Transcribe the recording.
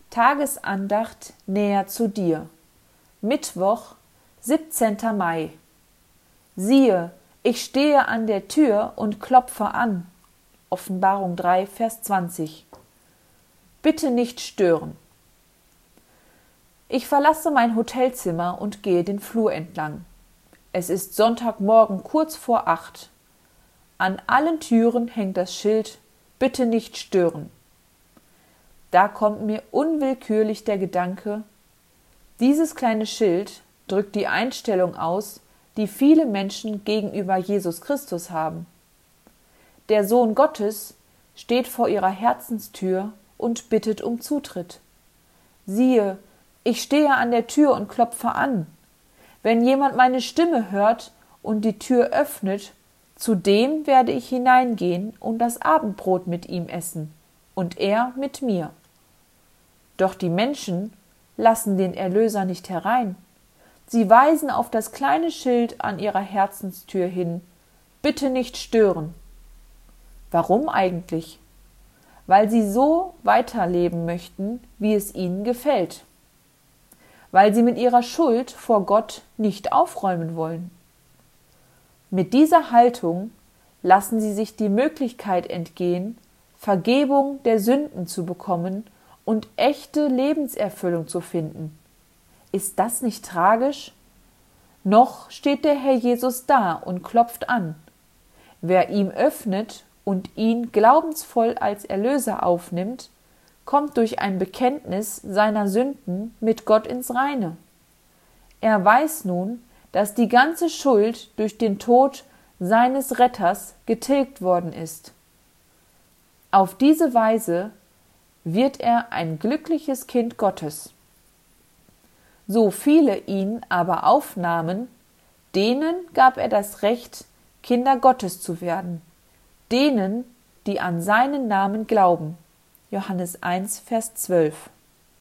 Tagesandacht näher zu dir. Mittwoch, 17. Mai. Siehe, ich stehe an der Tür und klopfe an. Offenbarung 3, Vers 20. Bitte nicht stören. Ich verlasse mein Hotelzimmer und gehe den Flur entlang. Es ist Sonntagmorgen kurz vor 8. An allen Türen hängt das Schild Bitte nicht stören. Da kommt mir unwillkürlich der Gedanke, dieses kleine Schild drückt die Einstellung aus, die viele Menschen gegenüber Jesus Christus haben. Der Sohn Gottes steht vor ihrer Herzenstür und bittet um Zutritt. Siehe, ich stehe an der Tür und klopfe an. Wenn jemand meine Stimme hört und die Tür öffnet, zu dem werde ich hineingehen und das Abendbrot mit ihm essen, und er mit mir. Doch die Menschen lassen den Erlöser nicht herein. Sie weisen auf das kleine Schild an ihrer Herzenstür hin, bitte nicht stören. Warum eigentlich? Weil sie so weiterleben möchten, wie es ihnen gefällt. Weil sie mit ihrer Schuld vor Gott nicht aufräumen wollen. Mit dieser Haltung lassen sie sich die Möglichkeit entgehen, Vergebung der Sünden zu bekommen und echte Lebenserfüllung zu finden. Ist das nicht tragisch? Noch steht der Herr Jesus da und klopft an. Wer ihm öffnet und ihn glaubensvoll als Erlöser aufnimmt, kommt durch ein Bekenntnis seiner Sünden mit Gott ins Reine. Er weiß nun, dass die ganze Schuld durch den Tod seines Retters getilgt worden ist. Auf diese Weise wird er ein glückliches Kind Gottes. So viele ihn aber aufnahmen, denen gab er das Recht, Kinder Gottes zu werden, denen, die an seinen Namen glauben. Johannes 1, Vers 12.